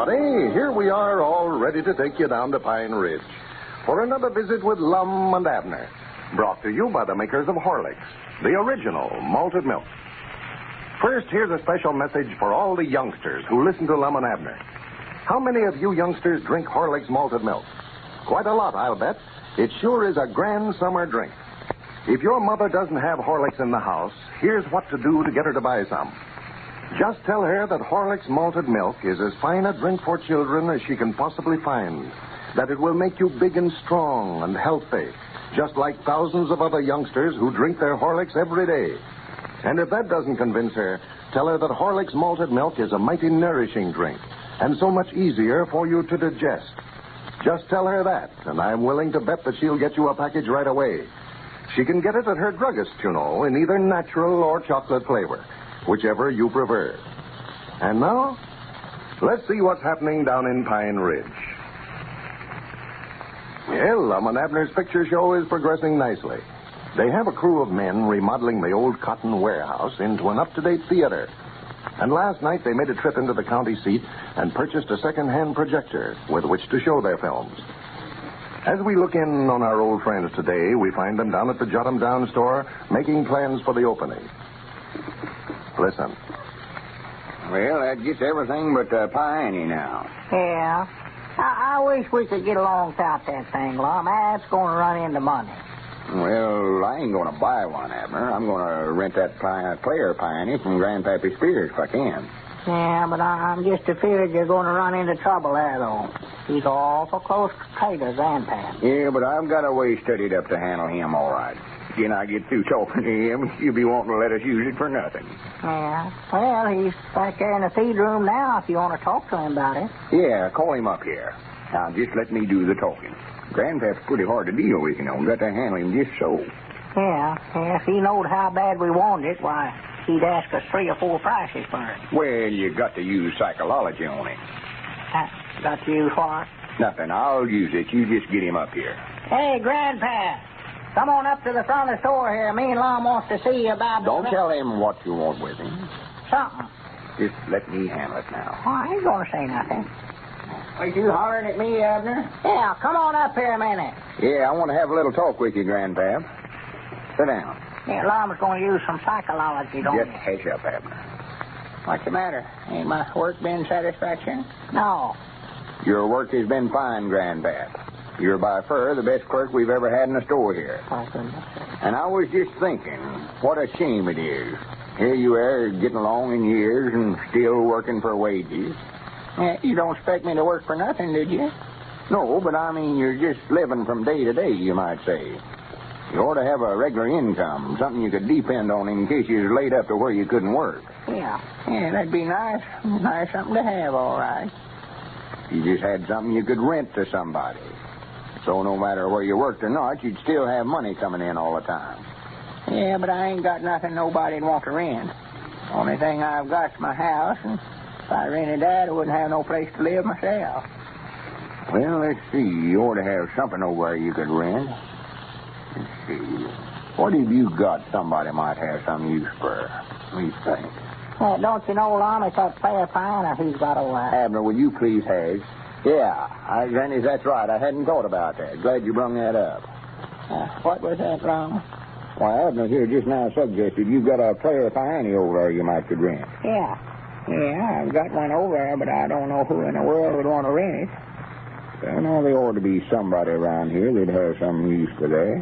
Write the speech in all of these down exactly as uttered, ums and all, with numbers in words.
everybody. Here we are, all ready to take you down to Pine Ridge for another visit with Lum and Abner, brought to you by the makers of Horlicks, the original malted milk. First, here's a special message for all the youngsters who listen to Lum and Abner. How many of you youngsters drink Horlicks malted milk? Quite a lot, I'll bet. It sure is a grand summer drink. If your mother doesn't have Horlicks in the house, here's what to do to get her to buy some. Just tell her that Horlicks malted milk is as fine a drink for children as she can possibly find. That it will make you big and strong and healthy, just like thousands of other youngsters who drink their Horlicks every day. And if that doesn't convince her, tell her that Horlicks malted milk is a mighty nourishing drink and so much easier for you to digest. Just tell her that, and I'm willing to bet that she'll get you a package right away. She can get it at her druggist, you know, in either natural or chocolate flavor, whichever you prefer. And now, let's see what's happening down in Pine Ridge. Yeah, Lum and Abner's picture show is progressing nicely. They have a crew of men remodeling the old cotton warehouse into an up-to-date theater. And last night they made a trip into the county seat and purchased a second-hand projector with which to show their films. As we look in on our old friends today, we find them down at the Jot 'em Down store making plans for the opening. Listen. Well, that gets everything but uh, piney now. Yeah. I, I wish we could get along without that thing, Lum. That's going to run into money. Well, I ain't going to buy one, Abner. I'm going to rent that pi- player piney from Grandpappy Spears if I can. Yeah, but I, I'm just afraid you're going to run into trouble there, though. He's awful close to Tater, Grandpap. Yeah, but I've got a way studied up to handle him all right. When I get through talking to him, you'll be wanting to let us use it for nothing. Yeah. Well, he's back there in the feed room now if you want to talk to him about it. Yeah, call him up here. Now, just let me do the talking. Grandpap's pretty hard to deal with, you know. Got to handle him just so. Yeah. Yeah, if he knowed how bad we wanted it, why, he'd ask us three or four prices for it. Well, you got to use psychology on him. Uh, got to use what? Nothing. I'll use it. You just get him up here. Hey, Grandpa. Come on up to the front of the store here. Me and Lum wants to see you about... Don't the... tell him what you want with him. Something. Just let me handle it now. Oh, I ain't going to say nothing. Are you hollering at me, Abner? Yeah, come on up here a minute. Yeah, I want to have a little talk with you, Grandpap. Sit down. Yeah, Lum's going to use some psychology, don't Just he? hush up, Abner. What's the matter? Ain't my work been satisfaction? No. Your work has been fine, Grandpap. You're by far the best clerk we've ever had in the store here. Oh, goodness. And I was just thinking, what a shame it is. Here you are, getting along in years and still working for wages. Yeah, you don't expect me to work for nothing, did you? No, but I mean, you're just living from day to day, you might say. You ought to have a regular income, something you could depend on in case you was laid up to where you couldn't work. Yeah. Yeah, that'd be nice. Nice something to have, all right. You just had something you could rent to somebody. So no matter where you worked or not, you'd still have money coming in all the time. Yeah, but I ain't got nothing nobody'd want to rent. Only thing I've got's my house, and if I rented that, I wouldn't have no place to live myself. Well, let's see. You ought to have something over there you could rent. Let's see. What have you got somebody might have some use for? What do you think? Well, don't you know, Lum, it's that player pine he's got over there. Abner, will you please, Hags? Yeah, I, Granny, that's right. I hadn't thought about that. Glad you brung that up. Uh, what was that, Lum? Why, Abner here just now suggested you've got a player piney over there you might could rent. Yeah. Yeah, I've got one over there, but I don't know who in the world would want to rent it. Well, now, there ought to be somebody around here that'd have some use for that.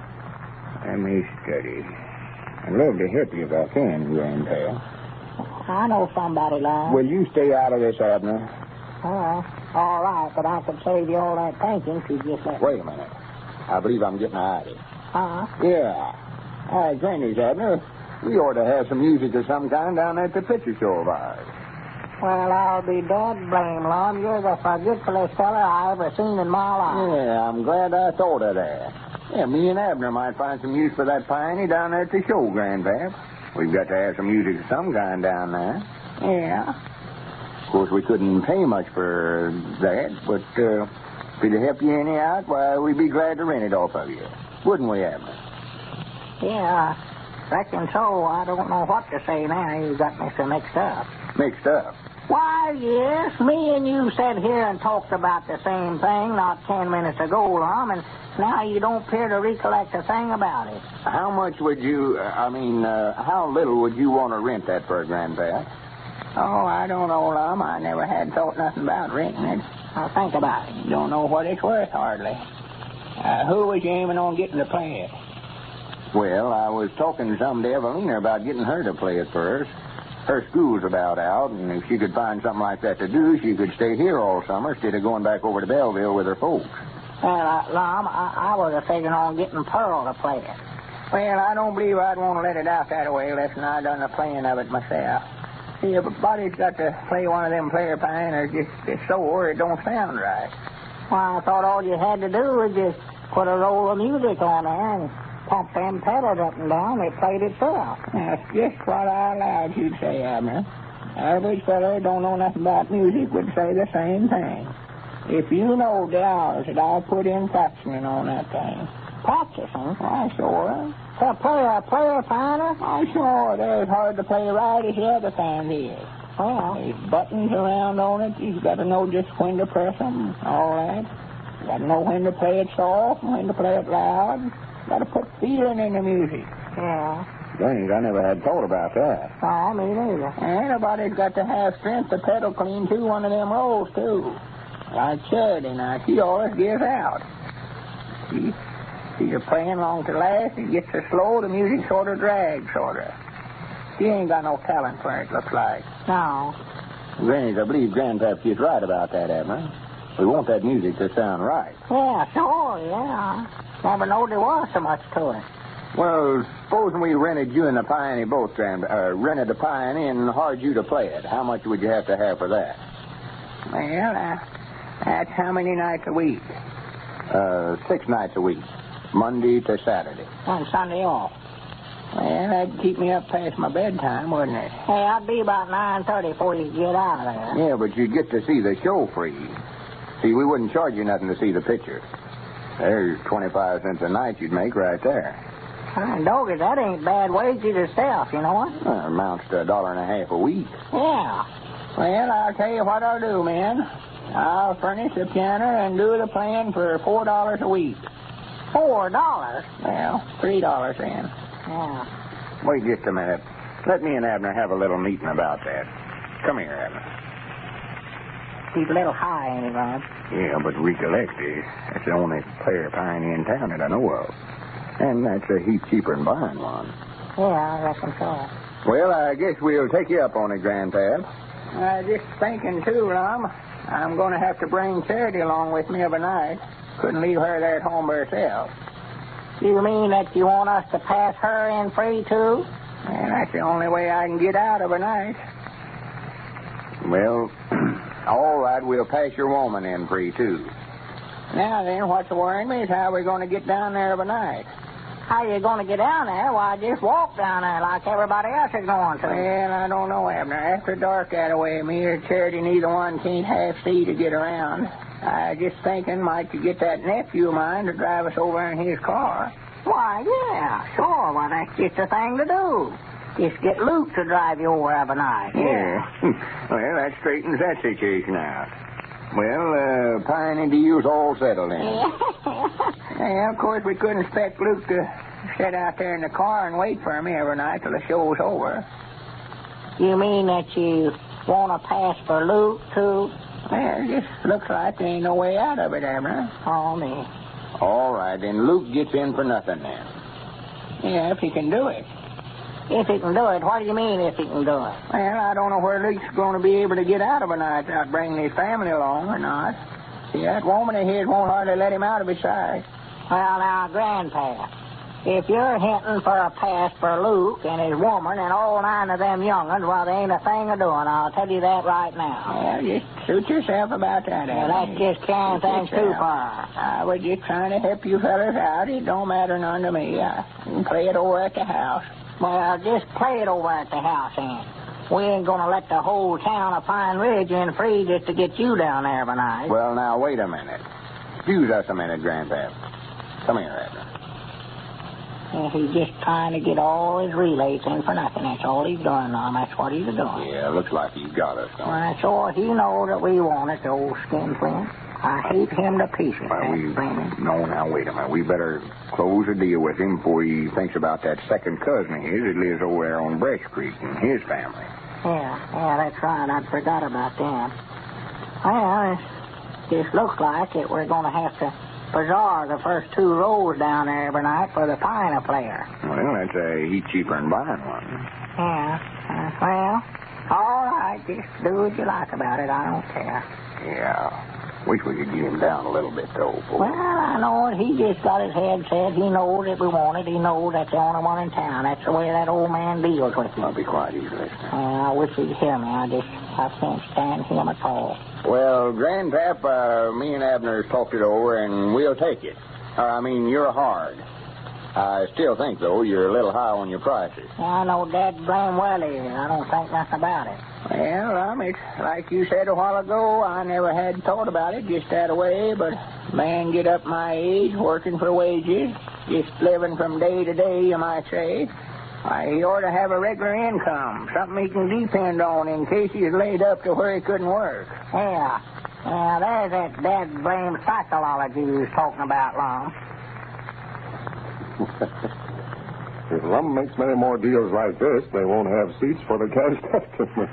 Let me study. I'd love to help you if I can, Grandpa. I know somebody, Lum. Will you stay out of this, Abner? Uh, all right, but I could save you all that thinking if you just let me. Wait a minute. I believe I'm getting out of it. Uh-huh. Yeah. All right, Granny's, Abner. We ought to have some music of some kind down at the picture show of ours. Well, I'll be dead blame, Lum. You're the forgetfulest fella I ever seen in my life. Yeah, I'm glad I thought of that. Yeah, me and Abner might find some use for that piney down there at the show, Grandpap. We've got to have some music of some kind down there. Yeah. Of course, we couldn't pay much for that, but uh, if it'd help you any out, why, we'd be glad to rent it off of you. Wouldn't we, Abner? Yeah, reckon so. I don't know what to say now. You got me so mixed up. Mixed up? Why, yes, me and you sat here and talked about the same thing not ten minutes ago, Lum, and now you don't appear to recollect a thing about it. How much would you, uh, I mean, uh, how little would you want to rent that for, Grandpa? Oh, I don't know, Lum. I never had thought nothing about renting it. Now, think about it. You don't know what it's worth, hardly. Uh, who was you aiming on getting to play it? Well, I was talking some to Evelina about getting her to play it for us. Her school's about out, and if she could find something like that to do, she could stay here all summer instead of going back over to Belleville with her folks. Well, uh, Lum, I, I was figuring on getting Pearl to play it. Well, I don't believe I'd want to let it out that way unless I done the playing of it myself. See, everybody's got to play one of them player pioneers just, just so or it don't sound right. Well, I thought all you had to do was just put a roll of music on there and pump them pedals up and down. It played itself. That's just what I allowed you to say, Abner. Average feller don't know nothing about music would say the same thing. If you know the hours that I put in practicing on that thing. Practicing? Why, sure. To play a player pioneer? Why, sure. They're as hard to play right as the other kind is. Well, there's buttons around on it. You've got to know just when to press them, all that. You got to know when to play it soft and when to play it loud. Got to put feeling in the music. Yeah. Dang, I never had thought about that. Oh, me neither. Anybody's got to have strength to pedal clean through one of them rolls, too. Like Charity now, she always gives out. She, she's playing along to last. It gets so slow, the music sort of drags, sort of. She ain't got no talent for it, looks like. No. Granny, I believe Grandpap is right about that, Abner. We want that music to sound right. Yeah, sure, yeah. Never knowed there was so much to it. Well, supposing we rented you and the Pioneer both, Grand, uh, rented the Pioneer and hired you to play it. How much would you have to have for that? Well, uh, that's how many nights a week? Uh, six nights a week. Monday to Saturday. And Sunday off. Well, that'd keep me up past my bedtime, wouldn't it? Hey, I'd be about nine thirty before you get out of there. Yeah, but you'd get to see the show free. See, we wouldn't charge you nothing to see the picture. There's twenty-five cents a night you'd make right there. Fine doggy, that ain't bad wages itself, you know what? Well, it amounts to a dollar and a half a week. Yeah. Well, I'll tell you what I'll do, man. I'll furnish the piano and do the playing for four dollars a week. Four dollars? Well, three dollars then. Yeah. Wait just a minute. Let me and Abner have a little meeting about that. Come here, Abner. He's a little high, ain't he, Rod? Yeah, but recollect, eh, that's the only player pioneer in town that I know of. And that's a heap cheaper than buying one. Yeah, I reckon so. Well, I guess we'll take you up on it, Grandpap. Uh, just thinking, too, Lum. I'm going to have to bring Charity along with me overnight. Couldn't leave her there at home by herself. You mean that you want us to pass her in free, too? And that's the only way I can get out overnight. Well, all right, we'll pass your woman in free, too. Now, then, what's worrying me is how we're going to get down there overnight. How you going to get down there? Why, just walk down there like everybody else is going to. Well, I don't know, Abner. After dark that way, me or Charity, neither one can't half see to get around. I just thinking, might you get that nephew of mine to drive us over in his car? Why, yeah, sure. Well, that's just the thing to do. Just get Luke to drive you over overnight. Yeah. Well, that straightens that situation out. Well, uh, Pioneer deal's all settled in. Yeah, of course, we couldn't expect Luke to sit out there in the car and wait for me every night till the show's over. You mean that you want to pass for Luke, too? Well, it just looks like there ain't no way out of it, Abner. Oh, me. All right, then Luke gets in for nothing then. Yeah, if he can do it. If he can do it? What do you mean, if he can do it? Well, I don't know where Luke's going to be able to get out of a night without bringing his family along or not. See, that woman of his won't hardly let him out of his sight. Well, now, Grandpa, if you're hinting for a pass for Luke and his woman and all nine of them young'uns, well, there ain't a thing a doing. I'll tell you that right now. Well, just suit yourself about that, Well, that's just carrying things too far. I was just trying to help you fellas out. It don't matter none to me. I can play it over at the house. Well, just play it over at the house, then. We ain't going to let the whole town of Pine Ridge in free just to get you down there every night. Well, now, wait a minute. Excuse us a minute, Grandpap. Come here, Abner. Yeah, he's just trying to get all his relays in for nothing. That's all he's doing, Lum. That's what he's doing. Yeah, looks like he's got us, don't Well, that's all he knows that we want it, the old skinflint. I hate him to pieces. Well, that we, blaming. no, now, wait a minute. We better close the deal with him before he thinks about that second cousin of his that lives over there on Breast Creek and his family. Yeah, yeah, that's right. I forgot about them. Well, it just looks like that we're going to have to bazaar the first two rows down there every night for the pioneer player. Well, that's a heap cheaper than buying one. Yeah, uh, well, all right, just do what you like about it. I don't care. Yeah. Wish we could get him down a little bit, though. Boy. Well, I know it. He just got his head set. He knows that we want it. He knows that's the only one in town. That's the way that old man deals with you. I'll be quiet, he's listening. Uh, I wish he'd hear me. I just, I can't stand him at all. Well, Grandpap, uh, me and Abner's talked it over, and we'll take it. Uh, I mean, you're hard. I still think, though, you're a little high on your prices. I know Dad blame well is. I don't think nothing about it. Well, um, it's like you said a while ago, I never had thought about it just that way, but man get up my age, working for wages, just living from day to day, you might say. Why, he ought to have a regular income, something he can depend on in case he's laid up to where he couldn't work. Yeah. Yeah, there's that Dad blame psychology you was talking about, Lum. If Lum makes many more deals like this, they won't have seats for the cash customers.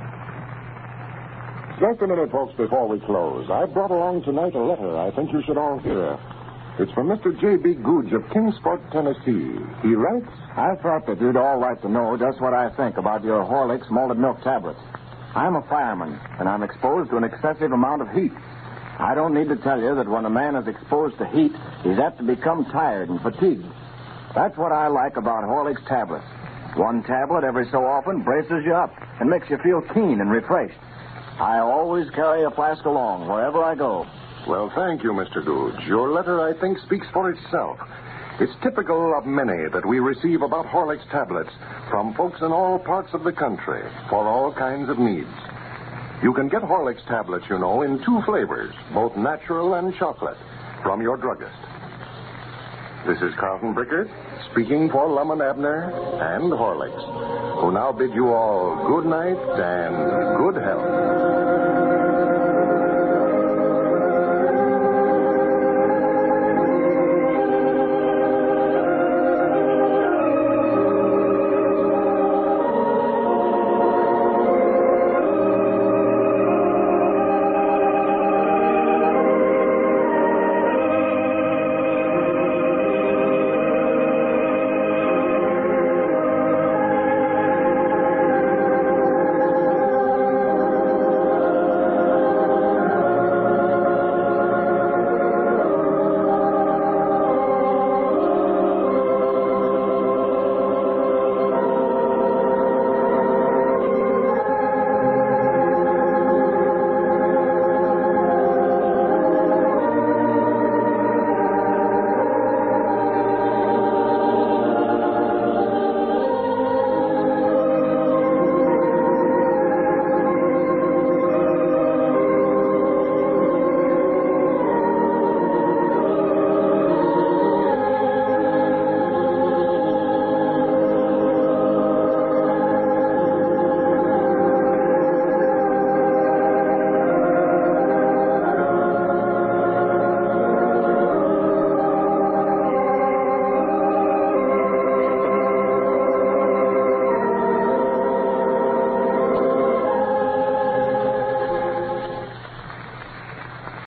Just a minute, folks, before we close. I brought along tonight a letter I think you should all hear. It's from Mister J B. Googe of Kingsport, Tennessee. He writes, I thought that you'd all like to know just what I think about your Horlicks malted milk tablets. I'm a fireman, and I'm exposed to an excessive amount of heat. I don't need to tell you that when a man is exposed to heat, he's apt to become tired and fatigued. That's what I like about Horlicks tablets. One tablet every so often braces you up and makes you feel keen and refreshed. I always carry a flask along wherever I go. well, thank you, Mister Googe. Your letter, I think, speaks for itself. It's typical of many that we receive about Horlicks tablets from folks in all parts of the country for all kinds of needs. You can get Horlicks tablets, you know, in two flavors, both natural and chocolate, from your druggist. This is Carlton Brickert, speaking for Lum and Abner and Horlicks, who now bid you all good night and good health.